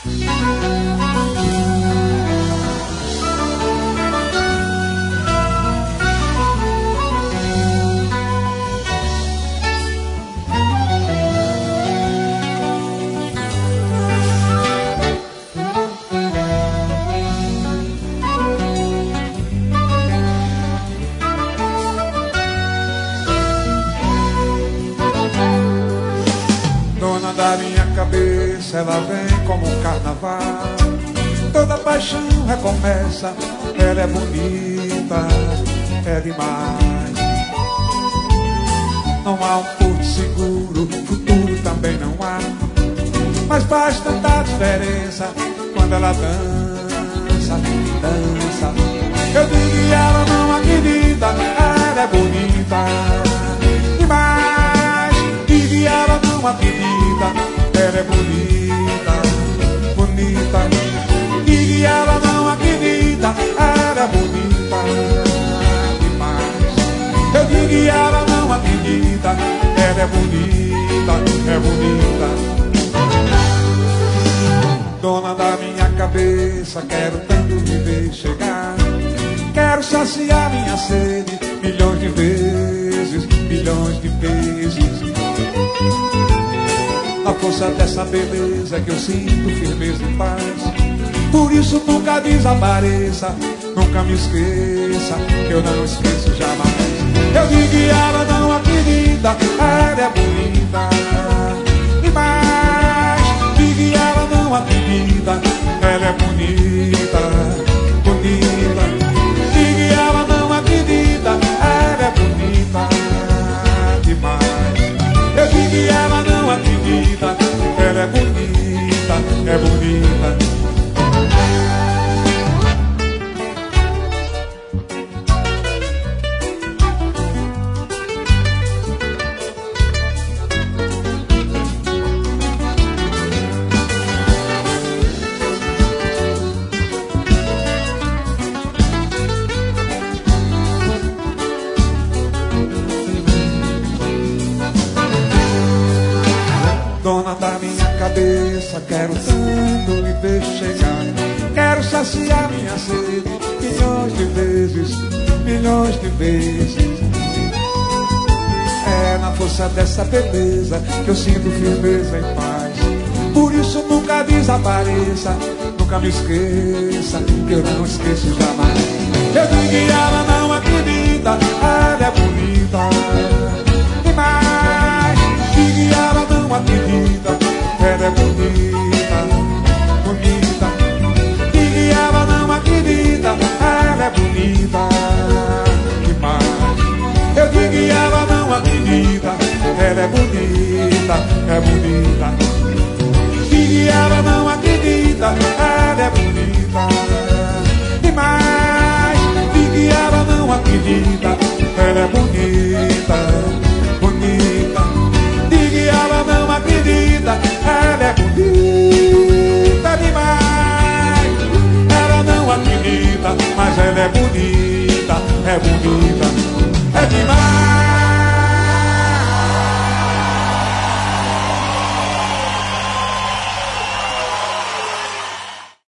Dona da minha cabeça, ela vem como um carnaval. Toda paixão recomeça, ela é bonita, é demais. Não há um porto seguro, futuro também não há. Mas faz tanta diferença quando ela dança, dança. Eu digo que ela não acredita, ela é bonita demais. Digo que ela não acredita, ela é bonita, bonita. Digo que ela não acredita, ela é bonita demais. Eu digo que ela não acredita, ela é bonita, é bonita. Dona da minha cabeça, quero tanto me ver chegar. Quero saciar minha sede milhões de vezes, milhões de vezes. A força dessa beleza que eu sinto firmeza e paz. Por isso nunca desapareça, nunca me esqueça, que eu não esqueço jamais. Eu digo que ela não acredita, ela é bonita demais. Digo que ela não acredita, ela é bonita, bonita. Digo que ela não acredita, ela é bonita demais. Eu digo que ela não acredita, ela é bonita, é bonita. Dona da minha cabeça, quero tanto lhe ver chegar. Quero saciar minha sede milhões de vezes, milhões de vezes. É na força dessa beleza que eu sinto firmeza e paz. Por isso nunca desapareça, nunca me esqueça, que eu não esqueço jamais. Eu digo que ela não acredita, ela é bonita demais. Digo que ela não acredita, ela é bonita, bonita. Digo que ela não acredita, ela é bonita demais. Eu digo que ela não acredita, ela é bonita, é bonita. Digo que ela não acredita, ela é bonita demais. Digo que ela não acredita, ela é bonita, bonita. Digo que ela não acredita, ela é bonita demais. Ela não acredita, mas ela é bonita, é bonita, é demais.